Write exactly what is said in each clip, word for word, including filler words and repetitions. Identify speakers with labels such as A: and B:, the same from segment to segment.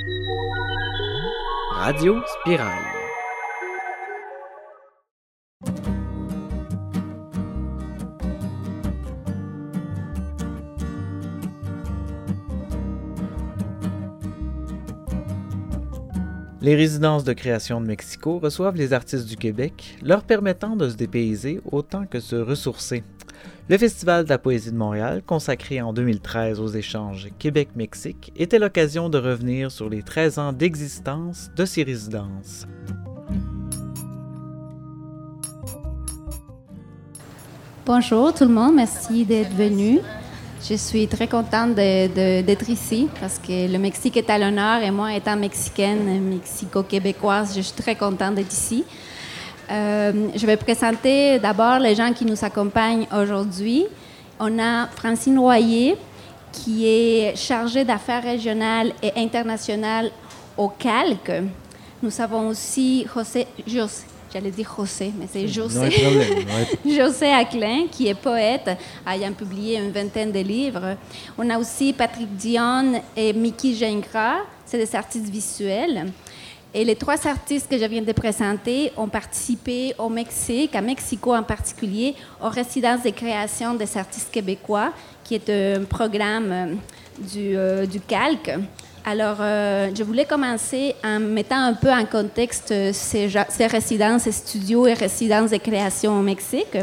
A: Radio Spirale. Les résidences de création de Mexico reçoivent les artistes du Québec, leur permettant de se dépayser autant que se ressourcer. Le Festival de la poésie de Montréal, consacré en deux mille treize aux échanges Québec-Mexique, était l'occasion de revenir sur les treize ans d'existence de ces résidences.
B: Bonjour tout le monde, merci d'être venu. Je suis très contente de, de, d'être ici parce que le Mexique est à l'honneur et moi, étant mexicaine, mexico-québécoise, je suis très contente d'être ici. Euh, je vais présenter d'abord les gens qui nous accompagnent aujourd'hui. On a Francine Royer, qui est chargée d'affaires régionales et internationales au Calque. Nous avons aussi José, José j'allais dire José, mais c'est José.
A: No ouais.
B: José Aclin, qui est poète, ayant publié une vingtaine de livres. On a aussi Patrick Dion et Mickey Gingras, c'est des artistes visuels. Et les trois artistes que je viens de présenter ont participé au Mexique, à Mexico en particulier, aux résidences de création des artistes québécois, qui est un programme du, euh, du Calque. Alors, euh, je voulais commencer en mettant un peu en contexte ces, ces résidences, ces studios et résidences de création au Mexique.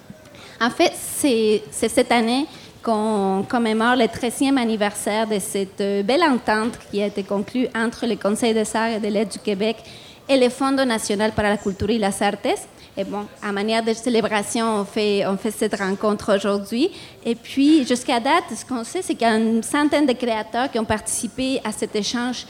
B: En fait, c'est, c'est cette année qu'on commémore le treizième anniversaire de cette belle entente qui a été conclue entre le Conseil des arts et des lettres du Québec et le Fondo national para la cultura y las artes. Et bon, à manière de célébration, on fait, on fait cette rencontre aujourd'hui. Et puis, jusqu'à date, ce qu'on sait, c'est qu'il y a une centaine de créateurs qui ont participé à cet échange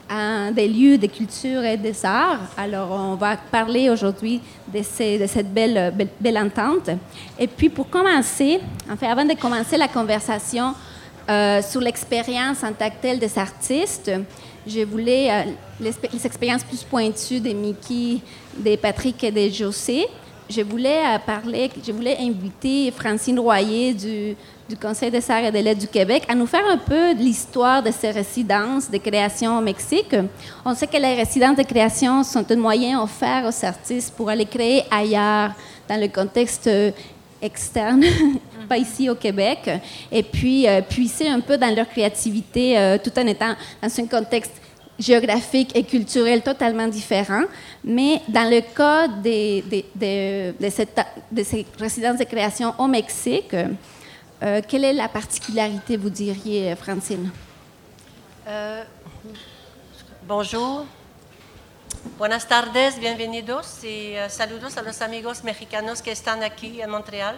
B: à des lieux de culture et des arts. Alors, on va parler aujourd'hui de, ces, de cette belle, belle, belle entente. Et puis, pour commencer, en fait, avant de commencer la conversation euh, sur l'expérience en tant que telle des artistes, je voulais euh, les, les expériences plus pointues de Mickey, de Patrick et de José. Je voulais euh, parler, je voulais inviter Francine Royer du, du Conseil des arts et des lettres du Québec à nous faire un peu de l'histoire de ces résidences de création au Mexique. On sait que les résidences de création sont un moyen offert aux artistes pour aller créer ailleurs, dans le contexte euh, externe, pas ici au Québec, et puis euh, puiser un peu dans leur créativité euh, tout en étant dans un contexte géographique et culturel totalement différent. Mais dans le cas des, des, des, de, cette, de ces résidences de création au Mexique, euh, quelle est la particularité, vous diriez, Francine?
C: Euh, bonjour. Buenas tardes, bienvenidos y uh, saludos a los amigos mexicanos que están aquí en Montréal.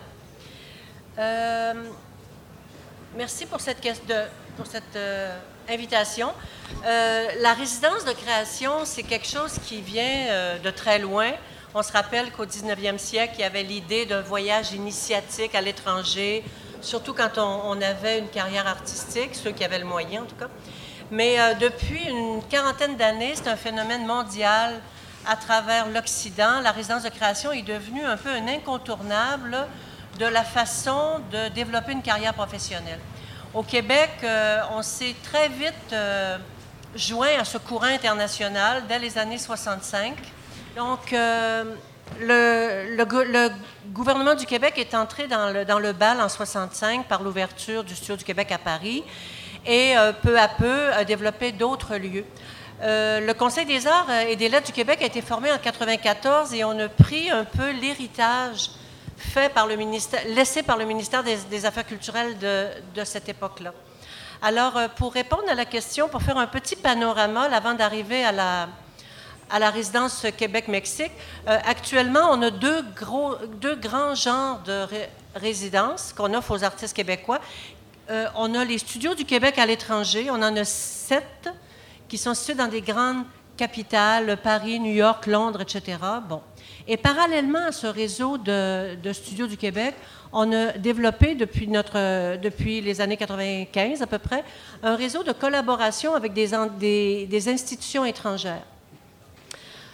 C: Euh, merci pour cette, de, pour cette euh, invitation. Euh, la résidence de création, c'est quelque chose qui vient euh, de très loin. On se rappelle qu'au dix-neuvième siècle, il y avait l'idée d'un voyage initiatique à l'étranger, surtout quand on, on avait une carrière artistique, ceux qui avaient le moyen en tout cas. Mais euh, depuis une quarantaine d'années, c'est un phénomène mondial à travers l'Occident. La résidence de création est devenue un peu un incontournable de la façon de développer une carrière professionnelle. Au Québec, euh, on s'est très vite euh, joint à ce courant international dès les années soixante-cinq. Donc, euh, le, le, le gouvernement du Québec est entré dans le, dans le bal en soixante-cinq par l'ouverture du Studio du Québec à Paris et euh, peu à peu a développé d'autres lieux. Euh, le Conseil des arts et des lettres du Québec a été formé en quatre-vingt-quatorze et on a pris un peu l'héritage fait par le ministère, laissé par le ministère des, des Affaires culturelles de, de cette époque-là. Alors, euh, pour répondre à la question, pour faire un petit panorama avant d'arriver à la, à la résidence Québec-Mexique, euh, actuellement, on a deux, gros, deux grands genres de ré, résidences qu'on offre aux artistes québécois. Euh, on a les studios du Québec à l'étranger. On en a sept qui sont situés dans des grandes capitales, Paris, New York, Londres, et cetera. Bon. Et parallèlement à ce réseau de, de studios du Québec, on a développé depuis, notre, depuis les années quatre-vingt-quinze à peu près un réseau de collaboration avec des, des, des institutions étrangères.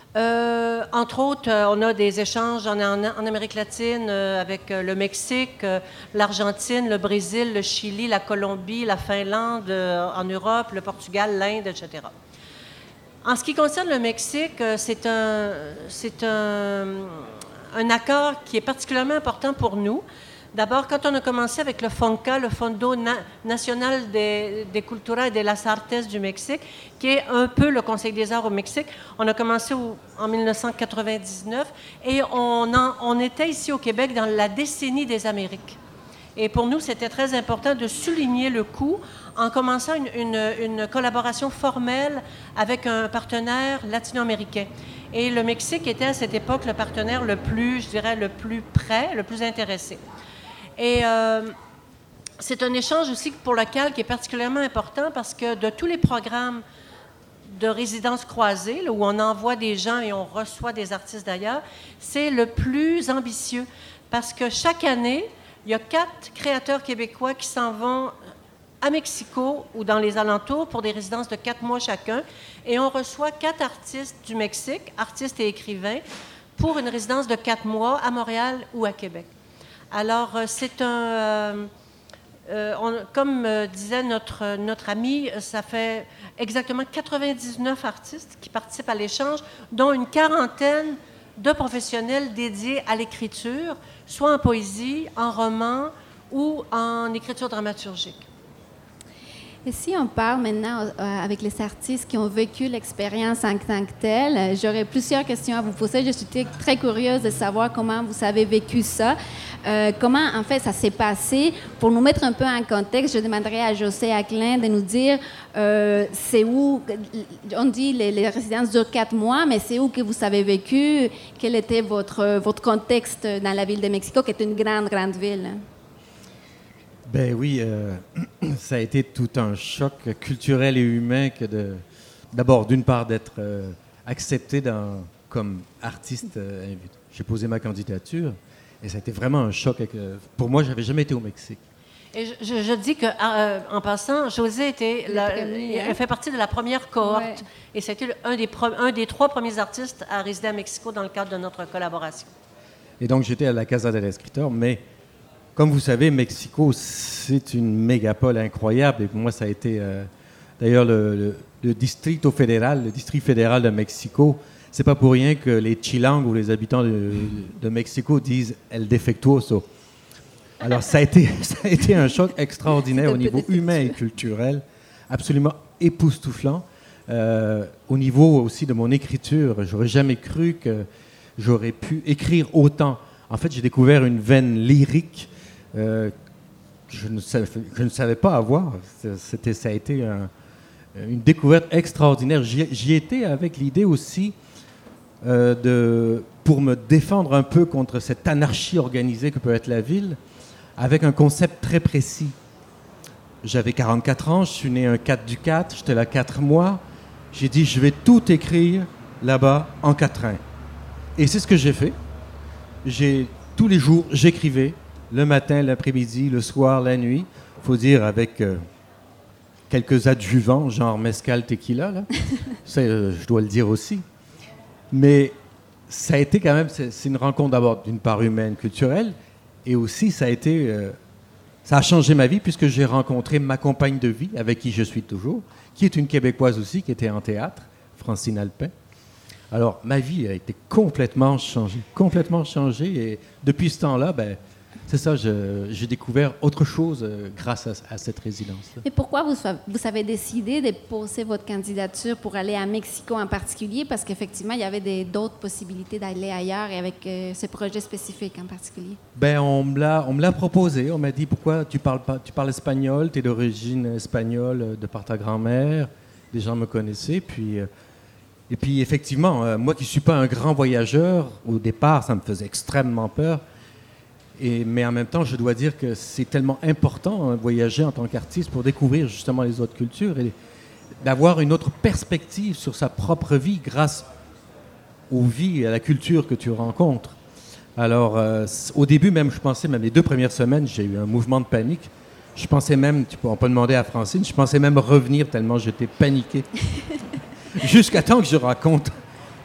C: Euh, entre autres, euh, on a des échanges en, en, en Amérique latine euh, avec euh, le Mexique, euh, l'Argentine, le Brésil, le Chili, la Colombie, la Finlande, euh, en Europe, le Portugal, l'Inde, et cetera. En ce qui concerne le Mexique, euh, c'est un, c'est un, un accord qui est particulièrement important pour nous. D'abord, quand on a commencé avec le FONCA, le Fondo Na- Nacional de, de Cultura y de las Artes du Mexique, qui est un peu le Conseil des arts au Mexique, on a commencé au, en dix-neuf cent quatre-vingt-dix-neuf et on, en, on était ici au Québec dans la décennie des Amériques. Et pour nous, c'était très important de souligner le coup en commençant une, une, une collaboration formelle avec un partenaire latino-américain. Et le Mexique était à cette époque le partenaire le plus, je dirais, le plus près, le plus intéressé. Et euh, c'est un échange aussi pour lequel qui est particulièrement important parce que de tous les programmes de résidence croisée, là, où on envoie des gens et on reçoit des artistes d'ailleurs, c'est le plus ambitieux parce que chaque année, il y a quatre créateurs québécois qui s'en vont à Mexico ou dans les alentours pour des résidences de quatre mois chacun et on reçoit quatre artistes du Mexique, artistes et écrivains, pour une résidence de quatre mois à Montréal ou à Québec. Alors, c'est un... Euh, euh, on, comme euh, disait notre, notre ami, ça fait exactement quatre-vingt-dix-neuf artistes qui participent à l'échange, dont une quarantaine de professionnels dédiés à l'écriture, soit en poésie, en roman ou en écriture dramaturgique.
B: Et si on parle maintenant euh, avec les artistes qui ont vécu l'expérience en tant que telle, j'aurais plusieurs questions à vous poser. Je suis très curieuse de savoir comment vous avez vécu ça. Euh, comment, en fait, ça s'est passé? Pour nous mettre un peu en contexte, je demanderai à José Aclin de nous dire euh, c'est où, on dit les, les résidences durent quatre mois, mais c'est où que vous avez vécu? Quel était votre, votre contexte dans la ville de Mexico, qui est une grande, grande ville?
D: Ben oui, euh, ça a été tout un choc culturel et humain que de, d'abord, d'une part, d'être euh, accepté dans, comme artiste euh, invité. J'ai posé ma candidature et ça a été vraiment un choc. Avec, euh, pour moi, je n'avais jamais été au Mexique.
C: Et je, je, je dis que, euh, en passant, José était la, premier, hein? Elle fait partie de la première cohorte ouais. Et c'était un des, pro, un des trois premiers artistes à résider à Mexico dans le cadre de notre collaboration.
D: Et donc, j'étais à la Casa del Escritor, mais comme vous savez, Mexico, c'est une mégapole incroyable. Et pour moi, ça a été... Euh, d'ailleurs, le, le, le Distrito Fédéral, le district fédéral de Mexico, c'est pas pour rien que les Chilangos ou les habitants de, de Mexico disent « El defectuoso ». Alors, ça a, été, ça a été un choc extraordinaire au niveau humain et culturel, absolument époustouflant. Euh, au niveau aussi de mon écriture, j'aurais jamais cru que j'aurais pu écrire autant. En fait, j'ai découvert une veine lyrique Euh, je, ne savais, je ne savais pas avoir. C'était, ça a été un, une découverte extraordinaire. J'y, j'y étais avec l'idée aussi euh, de, pour me défendre un peu contre cette anarchie organisée que peut être la ville, avec un concept très précis. J'avais quarante-quatre ans, je suis né un quatre du quatre, j'étais là quatre mois. J'ai dit, je vais tout écrire là-bas en quatrain. Et c'est ce que j'ai fait. J'ai, tous les jours, j'écrivais. Le matin, l'après-midi, le soir, la nuit. Il faut dire avec euh, quelques adjuvants, genre mezcal, tequila. Là. Ça, euh, je dois le dire aussi. Mais ça a été quand même... C'est, c'est une rencontre d'abord d'une part humaine, culturelle. Et aussi, ça a été... Euh, ça a changé ma vie puisque j'ai rencontré ma compagne de vie, avec qui je suis toujours, qui est une Québécoise aussi, qui était en théâtre, Francine Alpin. Alors, ma vie a été complètement changée. Complètement changée. Et depuis ce temps-là, ben... C'est ça, je, j'ai découvert autre chose euh, grâce à, à cette résidence-là.
B: Et pourquoi vous, vous avez décidé de poser votre candidature pour aller à Mexico en particulier? Parce qu'effectivement, il y avait des, d'autres possibilités d'aller ailleurs et avec euh, ce projet spécifique en particulier.
D: Ben, on me l'a, on me l'a proposé. On m'a dit, pourquoi tu parles, pas, tu parles espagnol, tu es d'origine espagnole de par ta grand-mère. Des gens me connaissaient. Puis, euh, et puis, effectivement, euh, moi qui ne suis pas un grand voyageur, au départ, ça me faisait extrêmement peur. Et, mais en même temps, je dois dire que c'est tellement important, hein, voyager en tant qu'artiste pour découvrir justement les autres cultures et d'avoir une autre perspective sur sa propre vie grâce aux vies et à la culture que tu rencontres. Alors, euh, au début même, je pensais, même les deux premières semaines, j'ai eu un mouvement de panique. Je pensais même, tu peux, on peut demander à Francine, je pensais même revenir tellement j'étais paniqué. Jusqu'à temps que je raconte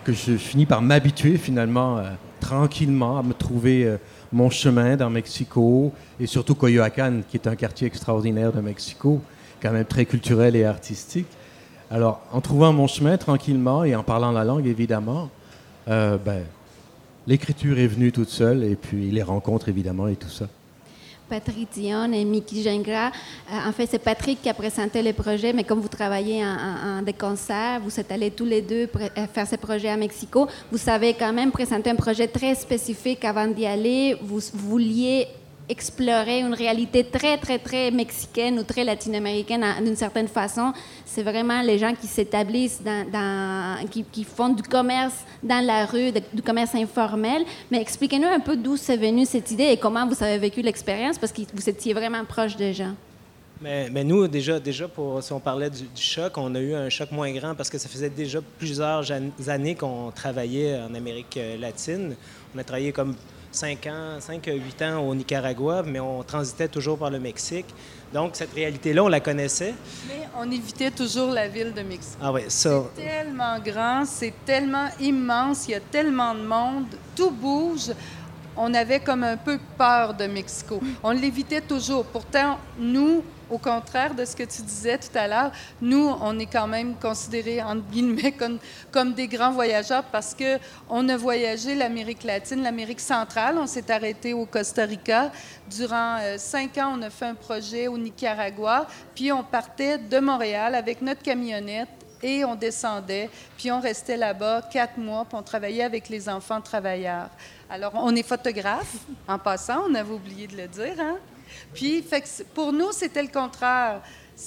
D: que je finis par m'habituer finalement euh, tranquillement à me trouver euh, mon chemin dans Mexico, et surtout Coyoacán, qui est un quartier extraordinaire de Mexico, quand même très culturel et artistique. Alors, en trouvant mon chemin tranquillement et en parlant la langue, évidemment, euh, ben, l'écriture est venue toute seule, et puis les rencontres, évidemment, et tout ça.
B: Patrick Dion et Mickey Gingras. Euh, en fait, c'est Patrick qui a présenté le projet, mais comme vous travaillez en, en, en des concerts, vous êtes allés tous les deux pré- faire ce projet à Mexico, vous savez quand même présenter un projet très spécifique avant d'y aller. Vous, vous vouliez explorer une réalité très, très, très mexicaine ou très latino-américaine d'une certaine façon. C'est vraiment les gens qui s'établissent, dans, dans, qui, qui font du commerce dans la rue, de, du commerce informel. Mais expliquez-nous un peu d'où c'est venu cette idée et comment vous avez vécu l'expérience, parce que vous étiez vraiment proche des gens.
E: Mais, mais nous, déjà, déjà pour, si on parlait du, du choc, on a eu un choc moins grand parce que ça faisait déjà plusieurs années qu'on travaillait en Amérique latine. On a travaillé comme cinq ans, cinq à huit ans au Nicaragua, mais on transitait toujours par le Mexique. Donc, cette réalité-là, on la connaissait.
F: Mais on évitait toujours la ville de Mexico.
E: Ah oui, ça...
F: C'est tellement grand, c'est tellement immense, il y a tellement de monde, tout bouge. On avait comme un peu peur de Mexico. On l'évitait toujours. Pourtant, nous, au contraire de ce que tu disais tout à l'heure, nous, on est quand même considérés, entre guillemets, comme, comme des grands voyageurs parce qu'on a voyagé l'Amérique latine, l'Amérique centrale. On s'est arrêté au Costa Rica. Durant euh, cinq ans, on a fait un projet au Nicaragua. Puis on partait de Montréal avec notre camionnette et on descendait. Puis on restait là-bas quatre mois, puis on travaillait avec les enfants travailleurs. Alors, on est photographe, en passant, on avait oublié de le dire, hein? Puis, fait que pour nous, c'était le contraire.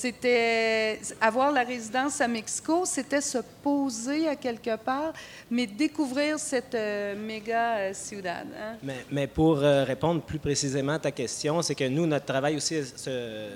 F: C'était avoir la résidence à Mexico, c'était se poser à quelque part, mais découvrir cette euh, méga euh, ciudad. Hein?
E: Mais, mais pour euh, répondre plus précisément à ta question, c'est que nous, notre travail aussi est,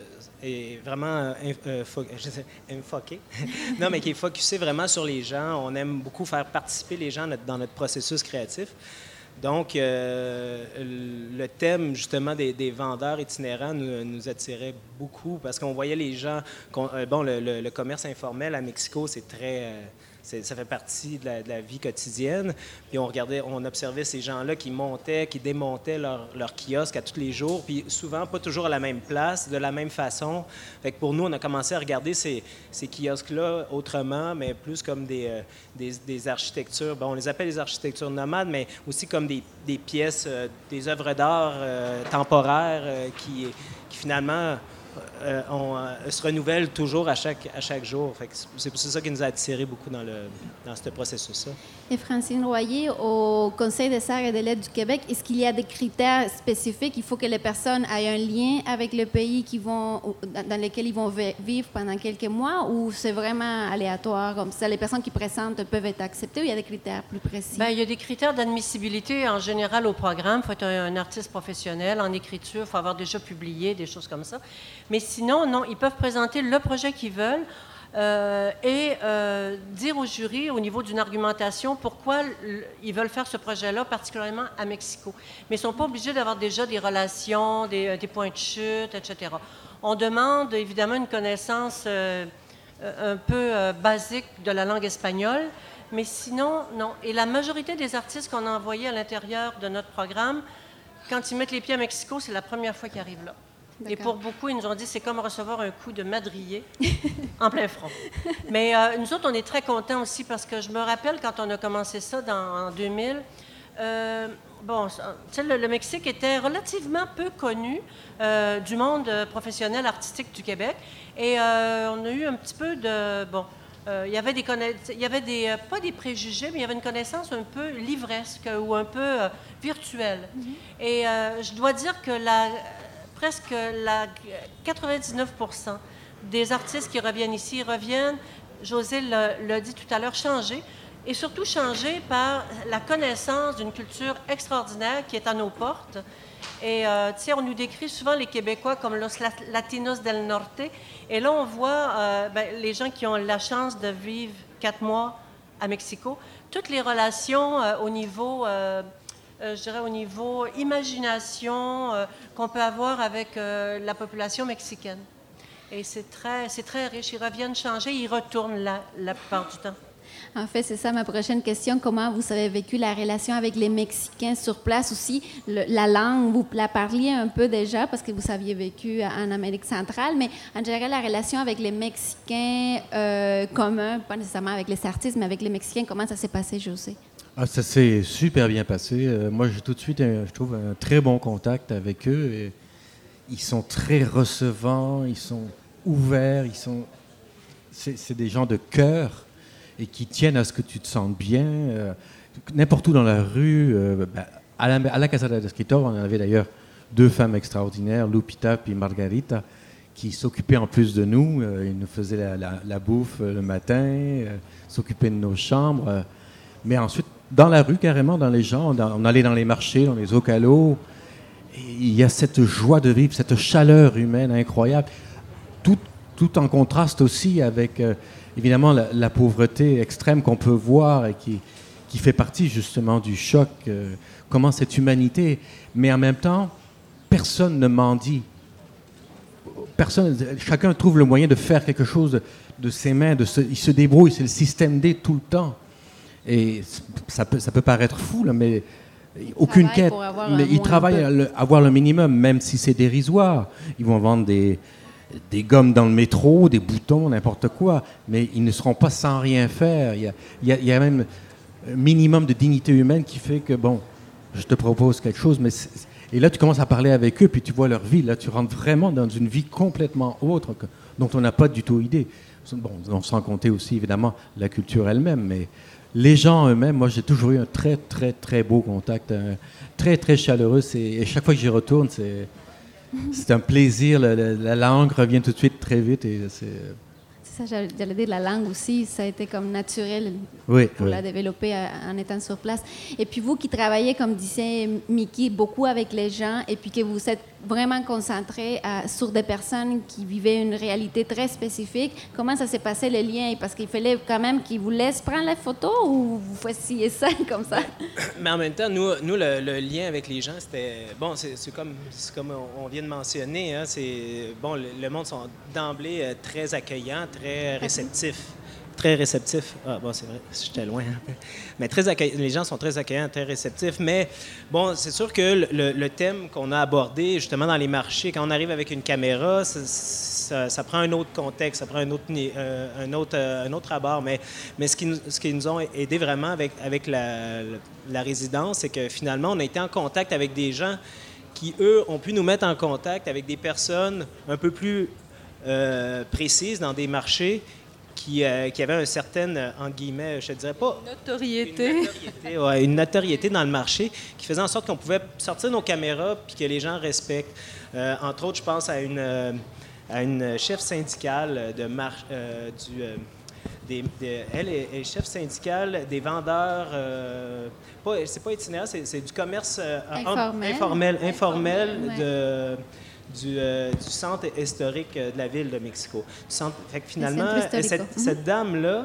E: est vraiment euh, fo- je sais, infoqué. non, mais qui est focusé vraiment sur les gens. On aime beaucoup faire participer les gens dans notre processus créatif. Donc, euh, le thème, justement, des, des vendeurs itinérants nous, nous attirait beaucoup parce qu'on voyait les gens... Euh, bon, le, le, le commerce informel à Mexico, c'est très... Euh, c'est, ça fait partie de la, de la vie quotidienne. Puis on regardait, on observait ces gens-là qui montaient, qui démontaient leur, leur kiosque à tous les jours, puis souvent pas toujours à la même place, de la même façon. Fait que pour nous, on a commencé à regarder ces, ces kiosques-là autrement, mais plus comme des, euh, des, des architectures. Bon, on les appelle les architectures nomades, mais aussi comme des, des pièces, euh, des œuvres d'art euh, temporaires euh, qui, qui finalement... Euh, on euh, se renouvelle toujours à chaque, à chaque jour. Fait que c'est, c'est ça qui nous a attirés beaucoup dans, le, dans ce processus-là.
B: Et Francine Royer, au Conseil des arts et des lettres du Québec, est-ce qu'il y a des critères spécifiques? Il faut que les personnes aient un lien avec le pays qui vont, dans lequel ils vont vivre pendant quelques mois, ou c'est vraiment aléatoire comme ça? Les personnes qui présentent peuvent être acceptées, ou il y a des critères plus précis?
C: Bien, il y a des critères d'admissibilité en général au programme. Il faut être un, un artiste professionnel en écriture, il faut avoir déjà publié, des choses comme ça. Mais sinon, non, ils peuvent présenter le projet qu'ils veulent euh, et euh, dire au jury, au niveau d'une argumentation, pourquoi l- ils veulent faire ce projet-là, particulièrement à Mexico. Mais ils ne sont pas obligés d'avoir déjà des relations, des, des points de chute, et cetera. On demande évidemment une connaissance euh, un peu euh, basique de la langue espagnole, mais sinon, non. Et la majorité des artistes qu'on a envoyés à l'intérieur de notre programme, quand ils mettent les pieds à Mexico, c'est la première fois qu'ils arrivent là. D'accord. Et pour beaucoup, ils nous ont dit que c'est comme recevoir un coup de madrier en plein front. Mais euh, nous autres, on est très contents aussi parce que je me rappelle quand on a commencé ça dans, en deux mille, euh, bon, le, le Mexique était relativement peu connu euh, du monde professionnel artistique du Québec. Et euh, on a eu un petit peu de... Bon, euh, il y avait des connaissances, il y avait des, pas des préjugés, mais il y avait une connaissance un peu livresque ou un peu euh, virtuelle. Mm-hmm. Et euh, je dois dire que la... presque la quatre-vingt-dix-neuf pour cent des artistes qui reviennent ici reviennent, José l'a, l'a dit tout à l'heure, changés, et surtout changés par la connaissance d'une culture extraordinaire qui est à nos portes. Et euh, tu sais, on nous décrit souvent les Québécois comme los Latinos del Norte, et là on voit euh, ben, les gens qui ont la chance de vivre quatre mois à Mexico, toutes les relations euh, au niveau... Euh, Euh, je dirais au niveau imagination euh, qu'on peut avoir avec euh, la population mexicaine. Et c'est très, c'est très riche. Ils reviennent changer, ils retournent la, la plupart du temps.
B: En fait, c'est ça ma prochaine question. Comment vous avez vécu la relation avec les Mexicains sur place aussi? Le, la langue, vous la parliez un peu déjà parce que vous aviez vécu en Amérique centrale, mais en général, la relation avec les Mexicains euh, communs, pas nécessairement avec les artistes, mais avec les Mexicains, comment ça s'est passé, José?
D: Ah, ça s'est super bien passé. Euh, moi, j'ai tout de suite, un, je trouve, un très bon contact avec eux. Et ils sont très recevants, ils sont ouverts, ils sont... C'est, c'est des gens de cœur et qui tiennent à ce que tu te sentes bien. Euh, n'importe où dans la rue, euh, ben, à, la, à la Casa del Escritor, on avait d'ailleurs deux femmes extraordinaires, Lupita et Margarita, qui s'occupaient en plus de nous. Euh, ils nous faisaient la, la, la bouffe le matin, euh, s'occupaient de nos chambres. Euh, mais ensuite, dans la rue, carrément, dans les gens, on, on allait dans les marchés, dans les zocalos. Et il y a cette joie de vivre, cette chaleur humaine incroyable. Tout, tout en contraste aussi avec... Euh, évidemment, la, la pauvreté extrême qu'on peut voir et qui, qui fait partie justement du choc, euh, comment cette humanité, mais en même temps, personne ne mendie. Personne, chacun trouve le moyen de faire quelque chose de, de ses mains, de se, il se débrouille, c'est le système D tout le temps. Et ça peut, ça peut paraître fou, là, mais aucune quête. Mais ils travaillent à le, avoir le minimum, même si c'est dérisoire. Ils vont vendre des... des gommes dans le métro, des boutons, n'importe quoi, mais ils ne seront pas sans rien faire. Il y a, il y a, il y a même un minimum de dignité humaine qui fait que, bon, je te propose quelque chose, mais c'est... Et là, tu commences à parler avec eux, puis tu vois leur vie. Là, tu rentres vraiment dans une vie complètement autre, que, dont on n'a pas du tout idée. Bon, sans compter aussi, évidemment, la culture elle-même, mais les gens eux-mêmes, moi, j'ai toujours eu un très, très, très beau contact, un, très, très chaleureux. C'est, et chaque fois que j'y retourne, c'est... C'est un plaisir, la, la, la langue revient tout de suite très vite. Et c'est...
B: c'est ça, j'allais dire, la langue aussi, ça a été comme naturel
D: oui,
B: pour
D: oui.
B: la développer en étant sur place. Et puis vous qui travaillez, comme disait Mickey, beaucoup avec les gens, et puis que vous êtes vraiment concentré à, sur des personnes qui vivaient une réalité très spécifique, comment ça s'est passé le lien? Parce qu'il fallait quand même qu'ils vous laissent prendre la photo ou vous faisiez ça comme ça?
E: Mais en même temps, nous, nous le, le lien avec les gens, c'était... Bon, c'est, c'est, comme, c'est comme on vient de mentionner, hein, c'est... Bon, le, le monde sont d'emblée euh, très accueillants, très réceptifs. Très réceptifs. Ah, bon, c'est vrai, j'étais loin un peu. Mais très accueillants. Les gens sont très accueillants, très réceptifs. Mais bon, c'est sûr que le, le thème qu'on a abordé, justement, dans les marchés, quand on arrive avec une caméra, ça, ça, ça prend un autre contexte, ça prend un autre, euh, un autre, euh, un autre abord. Mais, mais ce, qui nous, ce qui nous ont aidé vraiment avec, avec la, la résidence, c'est que finalement, on a été en contact avec des gens qui, eux, ont pu nous mettre en contact avec des personnes un peu plus euh, précises dans des marchés Qui, euh, qui avait une certaine, en guillemets, je ne dirais pas...
F: Une notoriété.
E: Une notoriété, ouais, une notoriété dans le marché qui faisait en sorte qu'on pouvait sortir nos caméras puis que les gens respectent. Euh, entre autres, je pense à une, euh, à une chef syndicale de mar- euh, du... Euh, des, des, elle est, est chef syndicale des vendeurs... Euh, pas, c'est pas itinéraire, c'est, c'est du commerce euh,
B: informel,
E: informel, informel, informel
B: ouais.
E: de... Du, euh, du centre historique de la ville de Mexico. Du centre, fait que finalement, cette,
B: mm-hmm.
E: cette dame-là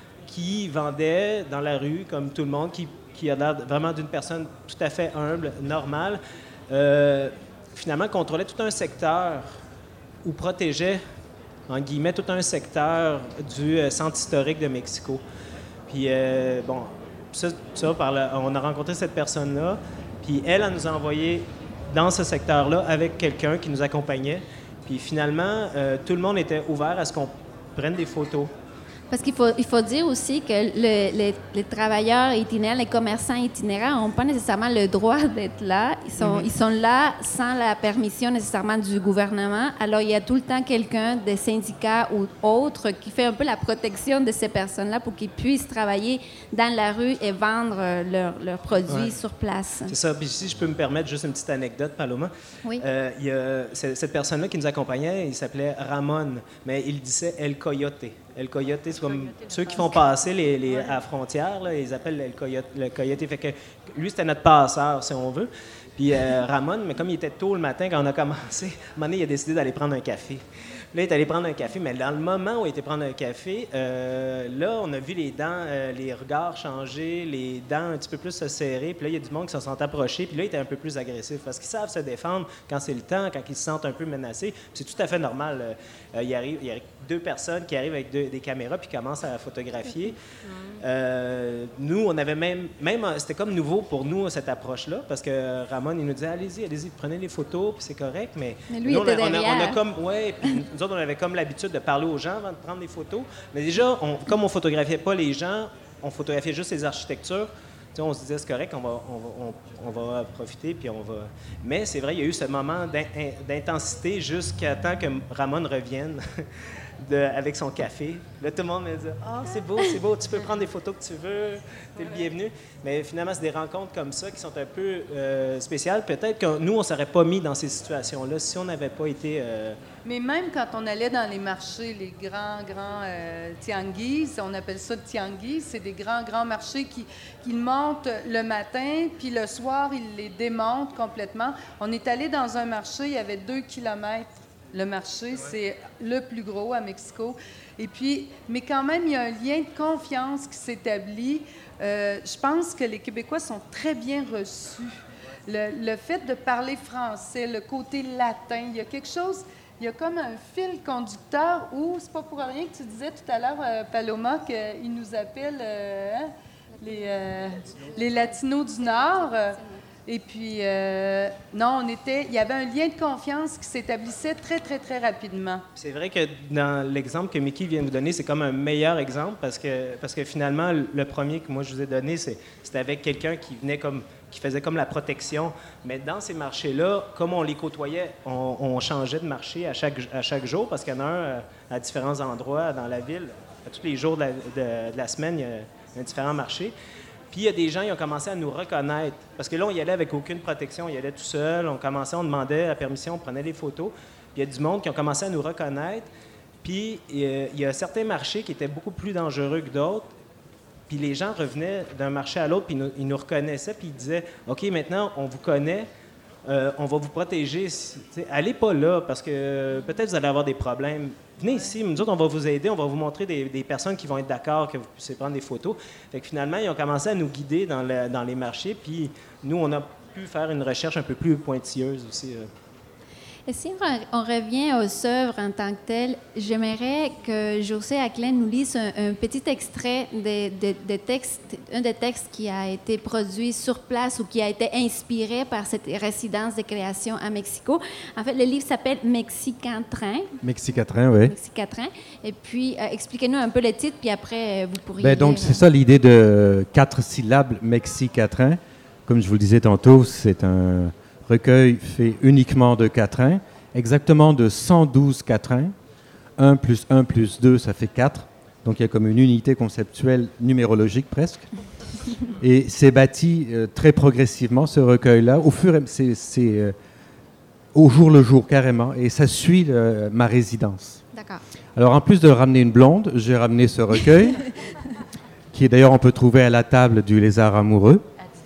E: qui vendait dans la rue, comme tout le monde, qui, qui a l'air vraiment d'une personne tout à fait humble, normale, euh, finalement contrôlait tout un secteur ou protégeait, en guillemets, tout un secteur du euh, centre historique de Mexico. Puis, euh, bon, ça, ça par la, on a rencontré cette personne-là, puis elle, elle nous a envoyé dans ce secteur-là avec quelqu'un qui nous accompagnait. Puis finalement, euh, tout le monde était ouvert à ce qu'on prenne des photos.
B: Parce qu'il faut, il faut dire aussi que le, les, les travailleurs itinérants, les commerçants itinérants n'ont pas nécessairement le droit d'être là. Ils sont, mm-hmm. ils sont là sans la permission nécessairement du gouvernement. Alors, il y a tout le temps quelqu'un des syndicats ou autres qui fait un peu la protection de ces personnes-là pour qu'ils puissent travailler dans la rue et vendre leurs leurs produits ouais. sur place.
E: C'est ça. Puis si je peux me permettre juste une petite anecdote, Paloma.
B: Oui.
E: Euh, il y a cette personne-là qui nous accompagnait, il s'appelait Ramon, mais il disait El Coyote. El Coyote, c'est comme ceux qui font passer les, les, à la frontière, là, ils appellent El Coyote. Le Coyote. Fait que lui, c'était notre passeur, si on veut. Puis euh, Ramon, mais comme il était tôt le matin quand on a commencé, à un moment donné, il a décidé d'aller prendre un café. il est allé prendre un café, mais dans le moment où il était prendre un café, euh, là, on a vu les dents, euh, les regards changer, les dents un petit peu plus se serrer, puis là, il y a du monde qui se sont approchés, puis là, il était un peu plus agressif, parce qu'ils savent se défendre quand c'est le temps, quand ils se sentent un peu menacés. C'est tout à fait normal. Euh, il, arrive, il y a deux personnes qui arrivent avec deux, des caméras puis commencent à photographier. Euh, nous, on avait même, même, c'était comme nouveau pour nous, cette approche-là, parce que Ramon, il nous disait, allez-y, allez-y, prenez les photos, puis c'est correct, mais...
B: Mais lui,
E: nous,
B: il était
E: on, a, on, a, on a
B: derrière.
E: comme... Ouais, puis nous autres, on avait comme l'habitude de parler aux gens avant de prendre des photos. Mais déjà, on, comme on photographiait pas les gens, on photographiait juste les architectures. Tu sais, on se disait, c'est correct, on va, on, va, on, on va profiter, puis on va... Mais c'est vrai, il y a eu ce moment d'in, d'intensité jusqu'à temps que Ramon revienne de, avec son café. Là, tout le monde me dit, « Ah, c'est beau, c'est beau, tu peux prendre des photos que tu veux, t'es le bienvenu. » Mais finalement, c'est des rencontres comme ça qui sont un peu euh, spéciales. Peut-être que nous, on ne s'aurait pas mis dans ces situations-là si on n'avait pas été... Euh...
F: Mais même quand on allait dans les marchés, les grands, grands euh, tianguis, on appelle ça tianguis, c'est des grands, grands marchés qui, qui montent le matin, puis le soir, ils les démontent complètement. On est allé dans un marché, il y avait deux kilomètres. Le marché, ouais. C'est le plus gros à Mexico. Et puis, mais quand même, il y a un lien de confiance qui s'établit. Euh, je pense que les Québécois sont très bien reçus. Le, le fait de parler français, le côté latin, il y a quelque chose, il y a comme un fil conducteur où, c'est pas pour rien que tu disais tout à l'heure, euh, Paloma, qu'ils nous appellent euh, hein, les, euh, les Latinos du Nord. Euh, Et puis, euh, non, on était, il y avait un lien de confiance qui s'établissait très, très, très rapidement.
E: C'est vrai que dans l'exemple que Mickey vient de vous donner, c'est comme un meilleur exemple parce que, parce que finalement, le premier que moi je vous ai donné, c'est, c'était avec quelqu'un qui venait comme, qui faisait comme la protection. Mais dans ces marchés-là, comme on les côtoyait, on, on changeait de marché à chaque, à chaque jour parce qu'il y en a un à différents endroits dans la ville. À tous les jours de la, de, de la semaine, il y a un différent marché. Puis il y a des gens qui ont commencé à nous reconnaître. Parce que là, on y allait avec aucune protection. On y allait tout seul. On commençait, on demandait la permission, on prenait des photos. Puis il y a du monde qui ont commencé à nous reconnaître. Puis il y a certains marchés qui étaient beaucoup plus dangereux que d'autres. Puis les gens revenaient d'un marché à l'autre, puis ils nous, ils nous reconnaissaient, puis ils disaient « OK, maintenant, on vous connaît. Euh, on va vous protéger. T'sais, allez pas là, parce que euh, peut-être vous allez avoir des problèmes. Venez ici, nous autres, on va vous aider, on va vous montrer des, des personnes qui vont être d'accord que vous puissiez prendre des photos. » Fait que finalement, ils ont commencé à nous guider dans, le, dans les marchés, puis nous, on a pu faire une recherche un peu plus pointilleuse aussi. Euh.
B: Et si on revient aux œuvres en tant que telles, j'aimerais que José Aclin nous lise un, un petit extrait de, de, de texte, un des textes qui a été produit sur place ou qui a été inspiré par cette résidence de création à Mexico. En fait, le livre s'appelle Mexicatrin.
D: Mexicatrin, oui.
B: Mexicatrin. Et puis, euh, expliquez-nous un peu le titre, puis après, vous pourriez...
D: Ben, donc,
B: lire,
D: c'est ça l'idée de quatre syllabes, Mexicatrin. Comme je vous le disais tantôt, c'est un recueil fait uniquement de quatrains, exactement de cent douze quatrains. un plus un plus deux, ça fait quatre. Donc il y a comme une unité conceptuelle numérologique presque. Et c'est bâti euh, très progressivement, ce recueil-là, au fur et c'est, c'est euh, au jour le jour, carrément. Et ça suit euh, ma résidence.
B: D'accord.
D: Alors en plus de ramener une blonde, j'ai ramené ce recueil, qui est d'ailleurs, on peut trouver à la table du Lézard amoureux.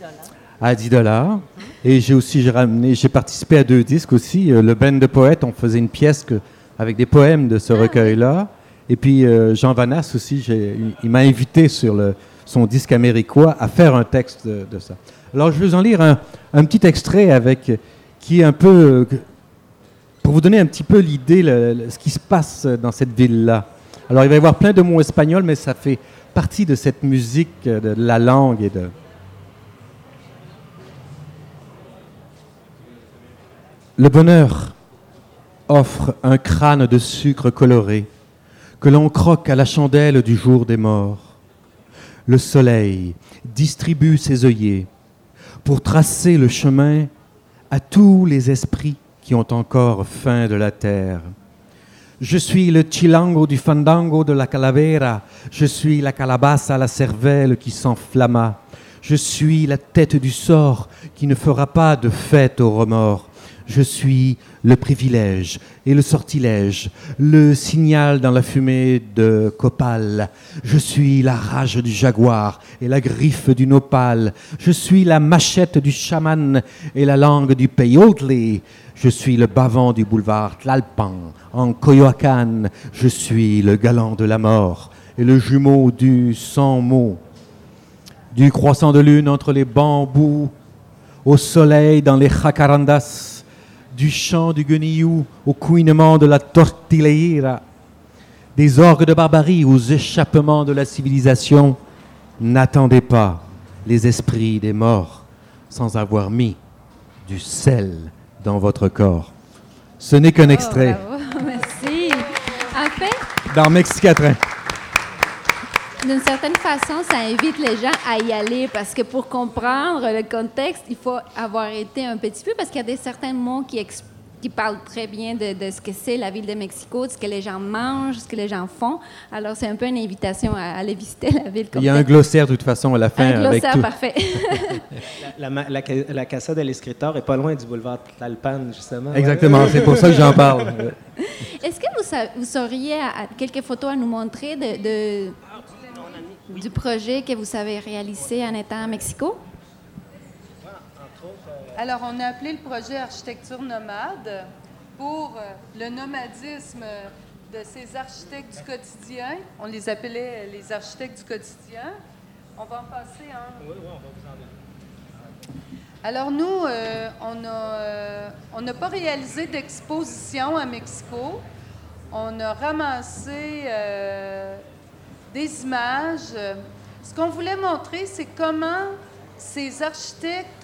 D: À dix dollars. Et j'ai aussi j'ai ramené, j'ai participé à deux disques aussi. Euh, le band de poètes, on faisait une pièce que, avec des poèmes de ce ah, recueil-là. Et puis euh, Jean Vanasse aussi, j'ai, il, il m'a invité sur le, son disque américois à faire un texte de, de ça. Alors je vais vous en lire un, un petit extrait avec, qui est un peu, euh, pour vous donner un petit peu l'idée, le, le, ce qui se passe dans cette ville-là. Alors il va y avoir plein de mots espagnols, mais ça fait partie de cette musique, de la langue et de... Le bonheur offre un crâne de sucre coloré que l'on croque à la chandelle du jour des morts. Le soleil distribue ses œillets pour tracer le chemin à tous les esprits qui ont encore faim de la terre. Je suis le chilango du fandango de la calavera, je suis la calabasse à la cervelle qui s'enflamma, je suis la tête du sort qui ne fera pas de fête au remords. Je suis le privilège et le sortilège, le signal dans la fumée de copal. Je suis la rage du jaguar et la griffe du nopal. Je suis la machette du chaman et la langue du peyote. Je suis le bavant du boulevard Tlalpan en Coyoacán. Je suis le galant de la mort et le jumeau du sans mots. Du croissant de lune entre les bambous, au soleil dans les jacarandas, du chant du guenillou au couinement de la tortilleira, des orgues de barbarie aux échappements de la civilisation. N'attendez pas les esprits des morts sans avoir mis du sel dans votre corps. Ce n'est qu'un extrait.
B: Oh, bravo. Merci. En fait,
D: dans Mexicatrin.
B: d'une certaine façon, ça invite les gens à y aller parce que pour comprendre le contexte, il faut avoir été un petit peu parce qu'il y a des certains mots qui, exp- qui parlent très bien de, de ce que c'est la ville de Mexico, de ce que les gens mangent, ce que les gens font. Alors, c'est un peu une invitation à aller visiter la ville.
D: Il y a un glossaire de toute façon à la fin.
B: Un glossaire
D: avec tout.
B: parfait.
E: La, la, la, la Casa del Escritor est pas loin du boulevard Tlalpan, justement.
D: Exactement, c'est pour ça que j'en parle.
B: Est-ce que vous, sa- vous sauriez à, à quelques photos à nous montrer de, de, du projet que vous avez réalisé en étant à Mexico?
F: Alors, on a appelé le projet Architecture nomade pour euh, le nomadisme de ces architectes du quotidien. On les appelait les architectes du quotidien. On va en passer un. Oui, oui, on va vous en donner. Alors, nous, euh, on a, euh, on n'a pas réalisé d'exposition à Mexico. On a ramassé euh, des images. Ce qu'on voulait montrer, c'est comment ces architectes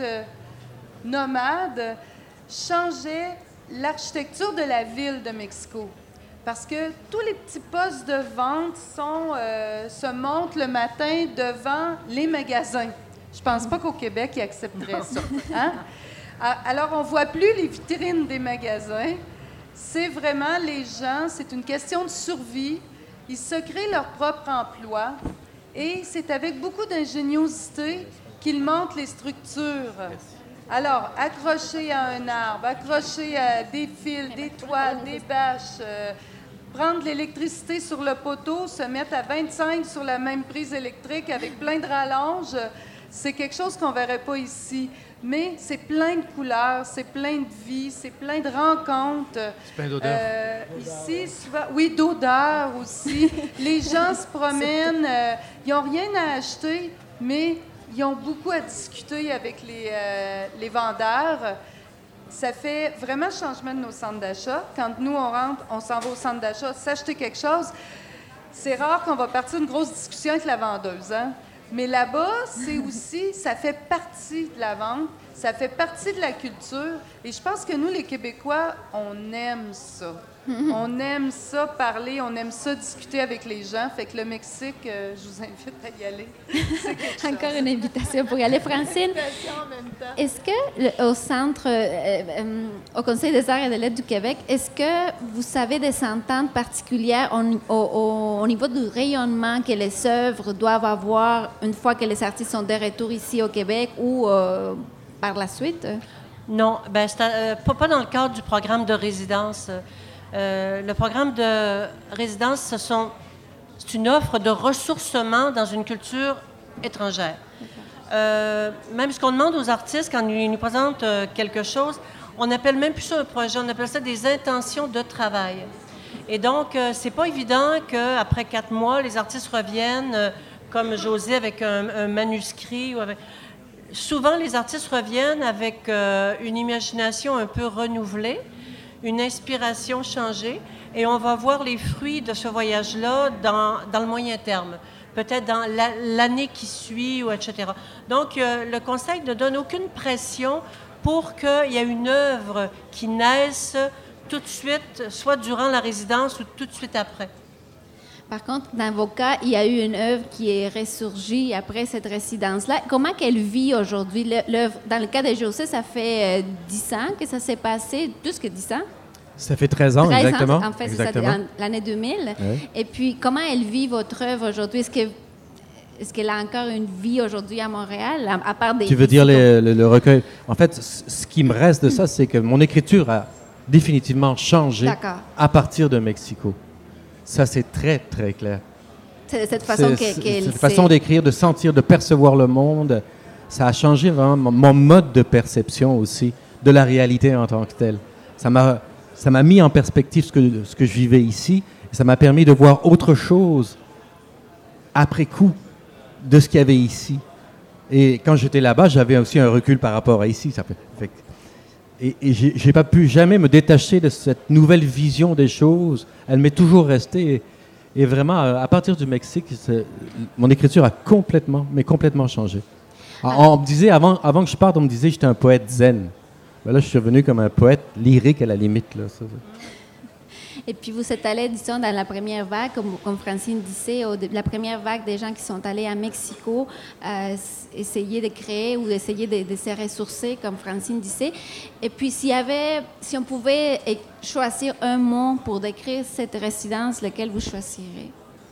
F: nomades changeaient l'architecture de la ville de Mexico. Parce que tous les petits postes de vente sont, euh, se montent le matin devant les magasins. Je pense pas qu'au Québec, ils accepteraient ça. Hein? Alors, on ne voit plus les vitrines des magasins. C'est vraiment les gens, c'est une question de survie. Ils se créent leur propre emploi et c'est avec beaucoup d'ingéniosité qu'ils montent les structures. Alors, accrocher à un arbre, accrocher à des fils, des toiles, des bâches, euh, prendre l'électricité sur le poteau, se mettre à vingt-cinq sur la même prise électrique avec plein de rallonges, c'est quelque chose qu'on ne verrait pas ici. Mais c'est plein de couleurs, c'est plein de vie, c'est plein de rencontres.
D: C'est plein d'odeurs.
F: Euh, ici, souvent, oui, d'odeurs aussi. Les gens se promènent, euh, ils n'ont rien à acheter, mais ils ont beaucoup à discuter avec les, euh, les vendeurs. Ça fait vraiment changement de nos centres d'achat. Quand nous, on rentre, on s'en va au centre d'achat, s'acheter quelque chose, c'est rare qu'on va partir une grosse discussion avec la vendeuse, hein? Mais là-bas, c'est aussi, ça fait partie de la vente, ça fait partie de la culture. Et je pense que nous, les Québécois, on aime ça. On aime ça parler, on aime ça discuter avec les gens. Fait que le Mexique, euh, je vous invite à y aller. C'est quelque chose.
B: Encore une invitation pour y aller. Francine, est-ce que le- au centre, euh, euh, au Conseil des arts et des lettres du Québec, est-ce que vous savez des ententes particulières au, au- au niveau du rayonnement que les œuvres doivent avoir une fois que les artistes sont de retour ici au Québec ou euh, par la suite?
C: Non, ben, c'est, euh, pas, pas dans le cadre du programme de résidence. Euh, le programme de résidence, ce sont, c'est une offre de ressourcement dans une culture étrangère. Euh, même ce qu'on demande aux artistes quand ils nous présentent euh, quelque chose, on n'appelle même plus ça un projet, on appelle ça des intentions de travail. Et donc, euh, c'est pas évident qu'après quatre mois, les artistes reviennent, euh, comme José, avec un, un manuscrit. Ou avec... Souvent, les artistes reviennent avec euh, une imagination un peu renouvelée, une inspiration changée, et on va voir les fruits de ce voyage-là dans, dans le moyen terme, peut-être dans la, l'année qui suit, ou et cetera. Donc, euh, le Conseil ne donne aucune pression pour qu'il y ait une œuvre qui naisse tout de suite, soit durant la résidence ou tout de suite après.
B: Par contre, dans vos cas, il y a eu une œuvre qui est ressurgie après cette résidence-là. Comment qu'elle vit aujourd'hui? L'œuvre, dans le cas de José, ça fait euh, dix ans que ça s'est passé, plus que dix ans.
D: Ça fait treize ans,
B: treize
D: exactement.
B: ans, en fait,
D: exactement.
B: c'est ça, l'année deux mille.
D: Oui.
B: Et puis, comment elle vit votre œuvre aujourd'hui? Est-ce que est-ce qu'elle a encore une vie aujourd'hui à Montréal, à, à part des...
D: Tu veux dire les, le, le recueil? En fait, ce qui me reste de ça, c'est que mon écriture a définitivement changé
B: D'accord.
D: à partir de Mexico. Ça, c'est très, très clair.
B: C'est cette façon
D: C'est-
B: qu'elle...
D: Cette façon d'écrire, de sentir, de percevoir le monde, ça a changé vraiment mon, mon mode de perception aussi de la réalité en tant que telle. Ça m'a, ça m'a mis en perspective ce que, ce que je vivais ici, et ça m'a permis de voir autre chose après coup de ce qu'il y avait ici. Et quand j'étais là-bas, j'avais aussi un recul par rapport à ici. Ça fait, fait que- et et j'ai, j'ai pas pu jamais me détacher de cette nouvelle vision des choses. Elle m'est toujours restée. Et, et vraiment, euh, à partir du Mexique, c'est- mon écriture a complètement, mais complètement changé. On, on me disait, avant, avant que je parte, on me disait que j'étais un poète zen. Ben là, je suis devenu comme un poète lyrique à la limite. Là, ça, ça.
B: Et puis vous êtes allé, disons, dans la première vague, comme, comme Francine disait, au, la première vague des gens qui sont allés à Mexico, euh, essayer de créer ou essayer de, de se ressourcer, comme Francine disait. Et puis s'il y avait, si on pouvait choisir un mot pour décrire cette résidence, lequel vous choisirez?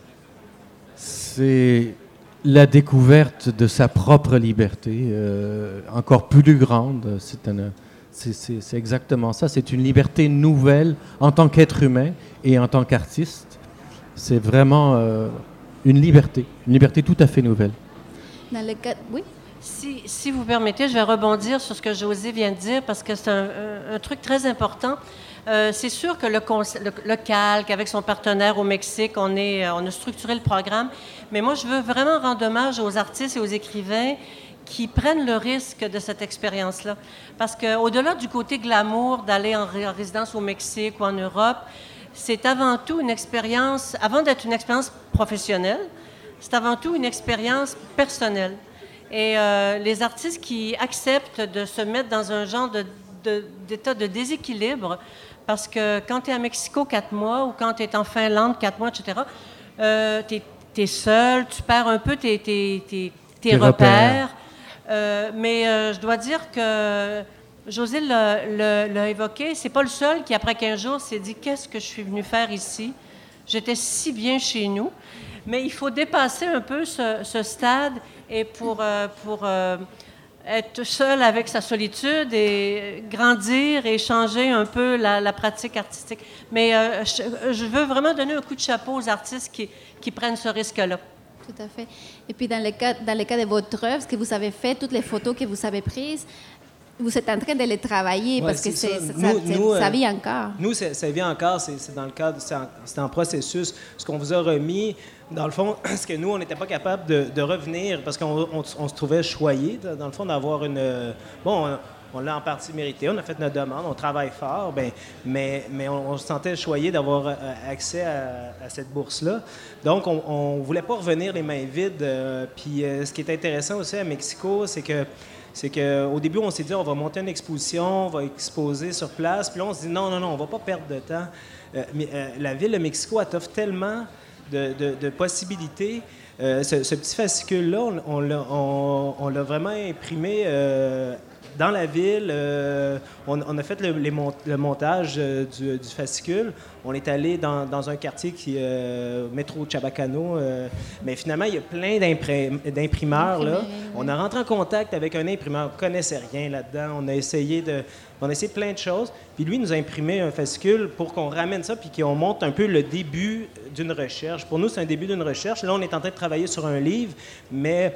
D: C'est la découverte de sa propre liberté, euh, encore plus grande. C'est, un, c'est, c'est, c'est exactement ça. C'est une liberté nouvelle en tant qu'être humain et en tant qu'artiste. C'est vraiment euh, une liberté, une liberté tout à fait nouvelle.
B: Dans le cas... Oui?
C: Si, si vous permettez, je vais rebondir sur ce que José vient de dire parce que c'est un, un, un truc très important. Euh, c'est sûr que le, le, le calque, avec son partenaire au Mexique, on, est, on a structuré le programme, mais moi, je veux vraiment rendre hommage aux artistes et aux écrivains qui prennent le risque de cette expérience-là. Parce qu'au-delà du côté glamour d'aller en, en résidence au Mexique ou en Europe, c'est avant tout une expérience, avant d'être une expérience professionnelle, c'est avant tout une expérience personnelle. Et euh, les artistes qui acceptent de se mettre dans un genre de, de, d'état de déséquilibre, parce que quand tu es à Mexico quatre mois ou quand tu es en Finlande quatre mois, et cetera, euh, tu es seul, tu perds un peu tes, tes, tes, tes, tes repères. repères. Euh, mais euh, je dois dire que José l'a, l'a, l'a évoqué, c'est pas le seul qui, après quinze jours, s'est dit « Qu'est-ce que je suis venu faire ici? J'étais si bien chez nous. » Mais il faut dépasser un peu ce, ce stade et pour, euh, pour euh, être seul avec sa solitude et grandir et changer un peu la, la pratique artistique. Mais euh, je, je veux vraiment donner un coup de chapeau aux artistes qui, qui prennent ce risque-là.
B: Tout à fait. Et puis, dans le cas, dans le cas de votre œuvre, ce que vous avez fait, toutes les photos que vous avez prises, vous êtes en train de les travailler ouais, parce que c'est, ça, nous, ça, nous, ça vit encore.
E: Nous, ça, ça vit encore. C'est, c'est dans le cadre, c'est en, c'est en processus. Ce qu'on vous a remis, dans le fond, c'est que nous, on n'était pas capable de, de revenir parce qu'on on, on se trouvait choyés, dans le fond, d'avoir une... Bon, on, on l'a en partie mérité. On a fait notre demande, on travaille fort, ben, mais, mais on, on se sentait choyé d'avoir accès à, à cette bourse-là. Donc, on ne voulait pas revenir les mains vides. Euh, puis, euh, ce qui est intéressant aussi à Mexico, c'est que c'est qu'au début, on s'est dit, on va monter une exposition, on va exposer sur place. Puis là, on s'est dit, non, non, non, on ne va pas perdre de temps. Euh, mais, euh, la ville de Mexico, elle t'offre tellement de, de, de possibilités. Euh, ce, ce petit fascicule-là, on, on, l'a, on, on l'a vraiment imprimé euh, dans la ville. Euh, on, on a fait le, les mont, le montage euh, du, du fascicule. On est allé dans, dans un quartier qui euh, métro Chabacano. Euh, mais finalement, il y a plein d'imprim, d'imprimeurs. Là. On a rentré en contact avec un imprimeur. On ne connaissait rien là-dedans. On a essayé de, on a essayé plein de choses. Puis lui, il nous a imprimé un fascicule pour qu'on ramène ça puis qu'on montre un peu le début d'une recherche. Pour nous, c'est un début d'une recherche. Là, on est en train de travailler sur un livre, mais...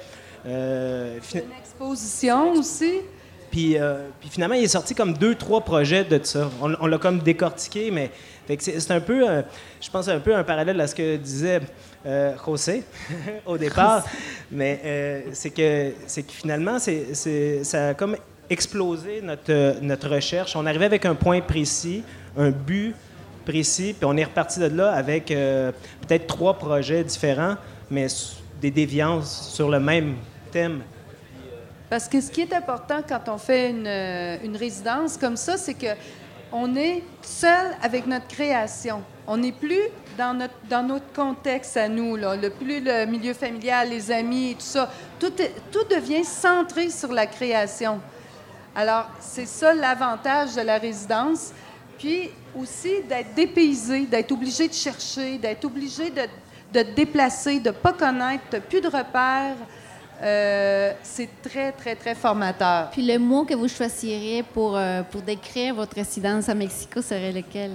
E: Euh,
F: fin... Une exposition aussi.
E: Puis, euh, puis finalement, il est sorti comme deux, trois projets de ça. On, on l'a comme décortiqué, mais fait que c'est, c'est un peu, euh, je pense, un peu un parallèle à ce que disait euh, José au départ. Mais euh, c'est, que, c'est que finalement, c'est, c'est, ça a comme explosé notre, notre recherche. On arrivait avec un point précis, un but précis, puis on est reparti de là avec euh, peut-être trois projets différents, mais des déviances sur le même thème.
F: Parce que ce qui est important quand on fait une, une résidence comme ça, c'est qu'on est seul avec notre création. On n'est plus dans notre, dans notre contexte à nous, là, le plus le milieu familial, les amis et tout ça. Tout, est, tout devient centré sur la création. Alors, c'est ça l'avantage de la résidence. Puis aussi d'être dépaysé, d'être obligé de chercher, d'être obligé de, de te déplacer, de ne pas connaître, tu n'as plus de repères. Euh, c'est très, très, très formateur.
B: Puis le mot que vous choisiriez pour, euh, pour décrire votre résidence à Mexico serait lequel?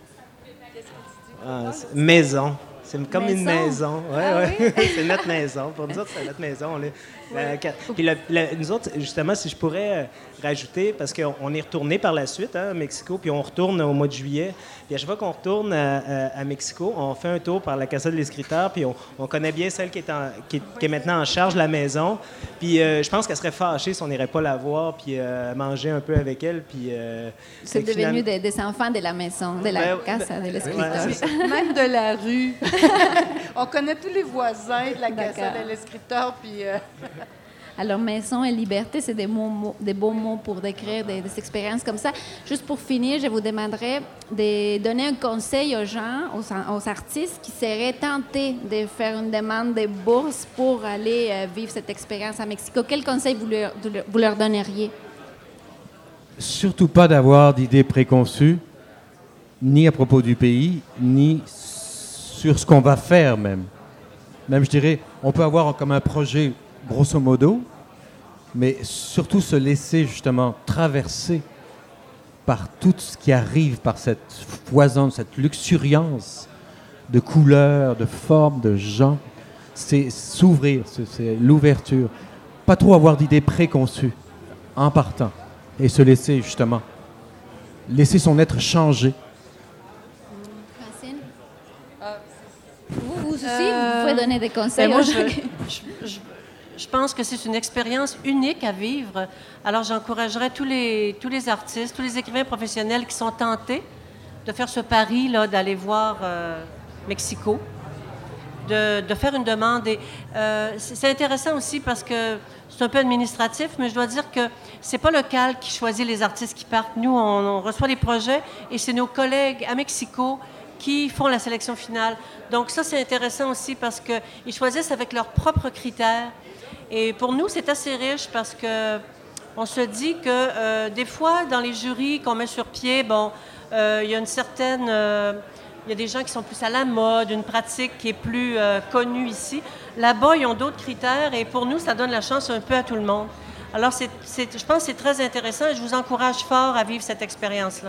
E: Ah, maison. C'est comme
B: maison.
E: Une maison. Ouais,
B: Ah,
E: ouais.
B: oui?
E: C'est notre maison. Pour nous autres, c'est notre maison. Là. La, puis la, la, nous autres, justement, si je pourrais euh, rajouter, parce qu'on on est retourné par la suite hein, à Mexico, puis on retourne au mois de juillet. Puis à chaque fois qu'on retourne à, à, à Mexico, on fait un tour par la Casa de l'Escriteur, puis on, on connaît bien celle qui est, en, qui, est, qui est maintenant en charge de la maison. Puis euh, je pense qu'elle serait fâchée si on n'irait pas la voir, puis euh, manger un peu avec elle. Puis euh,
B: c'est devenu
E: finalement...
B: des, des enfants de la maison, de la
E: ben,
B: Casa de l'Escriteur.
E: Ouais,
F: même de la rue. On connaît tous les voisins de la Casa de l'Escriteur, puis... Euh...
B: Alors, maison et liberté, c'est des, mots, des beaux mots pour décrire des, des expériences comme ça. Juste pour finir, je vous demanderais de donner un conseil aux gens, aux, aux artistes qui seraient tentés de faire une demande de bourse pour aller euh, vivre cette expérience à Mexico. Quel conseil vous leur, vous leur donneriez?
D: Surtout pas d'avoir d'idées préconçues, ni à propos du pays, ni sur ce qu'on va faire même. Même, je dirais, on peut avoir comme un projet grosso modo, mais surtout se laisser justement traverser par tout ce qui arrive, par cette foison, cette luxuriance de couleurs, de formes, de gens. C'est s'ouvrir, c'est, c'est l'ouverture. Pas trop avoir d'idées préconçues en partant et se laisser justement, laisser son être changer.
B: Francine? Euh, vous, vous aussi,
C: euh,
B: vous pouvez donner des conseils.
C: Ben moi, je, je, je, je pense que c'est une expérience unique à vivre. Alors, j'encouragerais tous les, tous les artistes, tous les écrivains professionnels qui sont tentés de faire ce pari là, d'aller voir euh, Mexico, de, de faire une demande. Et, euh, c'est, c'est intéressant aussi parce que c'est un peu administratif, mais je dois dire que c'est pas le C A L qui choisit les artistes qui partent. Nous, on, on reçoit les projets et c'est nos collègues à Mexico qui font la sélection finale. Donc ça, c'est intéressant aussi parce qu'ils choisissent avec leurs propres critères. Et pour nous, c'est assez riche parce que on se dit que euh, des fois, dans les jurys qu'on met sur pied, bon, euh, il y a une certaine... Euh, il y a des gens qui sont plus à la mode, une pratique qui est plus euh, connue ici. Là-bas, ils ont d'autres critères et pour nous, ça donne la chance un peu à tout le monde. Alors, c'est, c'est, je pense que c'est très intéressant et je vous encourage fort à vivre cette expérience-là.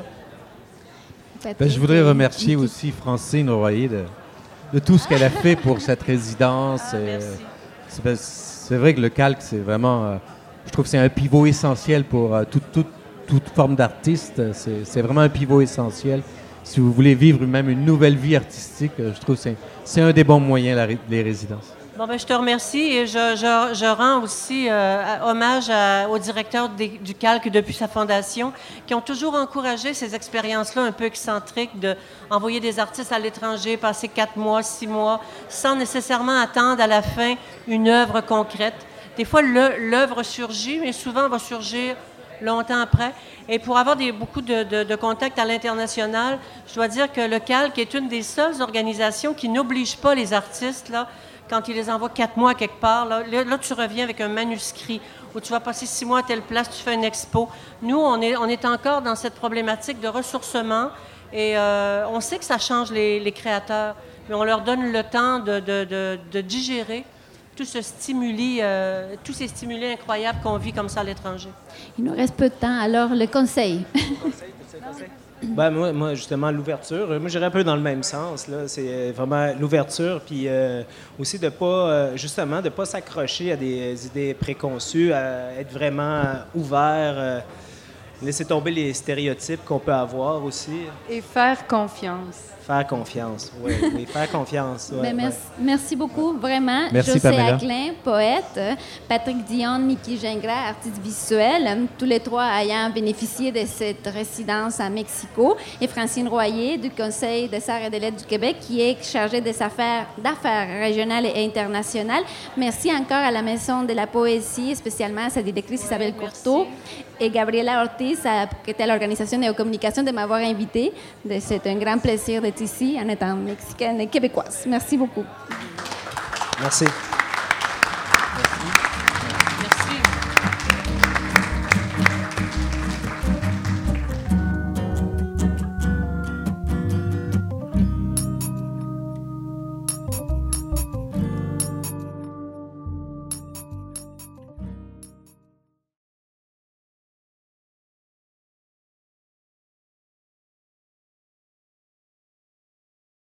D: Ben, je voudrais remercier aussi Francine Royer de, de tout ce qu'elle a fait pour cette résidence.
C: Ah, merci.
D: C'est, c'est vrai que le calque, c'est vraiment... Euh, je trouve que c'est un pivot essentiel pour euh, toute, toute, toute forme d'artiste. C'est, c'est vraiment un pivot essentiel. Si vous voulez vivre même une nouvelle vie artistique, euh, je trouve que c'est, c'est un des bons moyens, la, les résidences.
C: Bon, ben, je te remercie et je, je, je rends aussi euh, hommage à, au directeur des, du Calque depuis sa fondation, qui ont toujours encouragé ces expériences-là un peu excentriques d'envoyer des artistes à l'étranger, passer quatre mois, six mois, sans nécessairement attendre à la fin une œuvre concrète. Des fois, le, l'œuvre surgit, mais souvent va surgir longtemps après. Et pour avoir des, beaucoup de, de, de contacts à l'international, je dois dire que le Calque est une des seules organisations qui n'oblige pas les artistes, là, quand ils les envoient quatre mois quelque part, là, là, tu reviens avec un manuscrit où tu vas passer six mois à telle place, tu fais une expo. Nous, on est, on est encore dans cette problématique de ressourcement et euh, on sait que ça change les, les créateurs, mais on leur donne le temps de, de, de, de digérer tout ce stimuli, euh, tous ces stimuli incroyables qu'on vit comme ça à l'étranger.
B: Il nous reste peu de temps, alors le conseil.
E: Conseil, conseil, conseil. Ben, moi, moi, justement, l'ouverture, moi, j'irais un peu dans le même sens. Là. C'est vraiment l'ouverture, puis euh, aussi de pas, euh, justement, de pas s'accrocher à des idées préconçues, à être vraiment ouvert, euh, laisser tomber les stéréotypes qu'on peut avoir aussi.
F: Et faire confiance.
E: Faire confiance, oui, oui, faire confiance. Ouais,
B: ben, merci,
E: ouais.
B: merci beaucoup, vraiment.
D: Merci,
B: José
D: Pamela.
B: Aclin, poète, Patrick Dion, Mickey Gingras, artiste visuel, tous les trois ayant bénéficié de cette résidence à Mexico, et Francine Royer du Conseil des arts et des lettres du Québec, qui est chargée des affaires, d'affaires régionales et internationales. Merci encore à la Maison de la Poésie, spécialement à sa directrice Isabelle Courteau, et Gabriela Ortiz, qui était à l'organisation Néocommunication, de m'avoir invitée. C'est un grand plaisir d'être ici en étant mexicaine et québécoise. Merci beaucoup.
E: Merci.